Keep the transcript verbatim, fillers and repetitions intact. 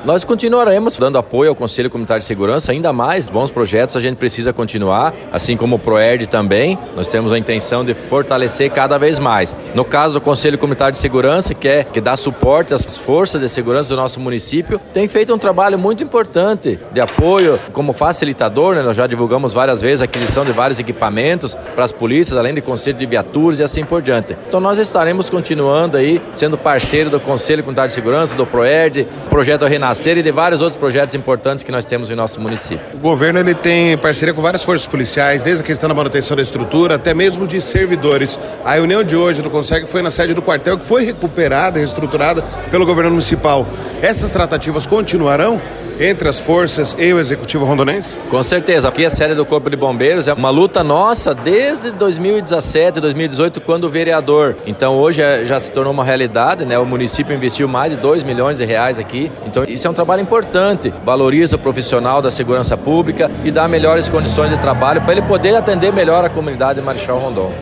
Nós continuaremos dando apoio ao Conselho Comunitário de Segurança, ainda mais bons projetos a gente precisa continuar, assim como o PROERD também. Nós temos a intenção de fortalecer cada vez mais. No caso do Conselho Comunitário de Segurança, que, é, que dá suporte às forças de segurança do nosso município, tem feito um trabalho muito importante de apoio como facilitador, né? Nós já divulgamos várias vezes a aquisição de vários equipamentos para as polícias, além de conselho de viaturas e assim por diante. Então nós estaremos continuando aí, sendo parceiro do Conselho Comunitário de Segurança, do PROERD, Projeto Renascer e de vários outros projetos importantes que nós temos em nosso município. O governo ele tem parceria com várias forças policiais, desde a questão da manutenção da estrutura, até mesmo de servidores. A reunião de hoje do Conseg foi na sede do quartel, que foi recuperada, reestruturada pelo governo municipal. Essas tratativas continuarão entre as forças e o Executivo rondonense? Com certeza. Aqui a sede do Corpo de Bombeiros é uma luta nossa desde dois mil e dezessete, dois mil e dezoito, quando o vereador. Então hoje já se tornou uma realidade, né? O município investiu mais de dois milhões de reais aqui. Então isso é um trabalho importante. Valoriza o profissional da segurança pública e dá melhores condições de trabalho para ele poder atender melhor a comunidade de Marechal Rondon.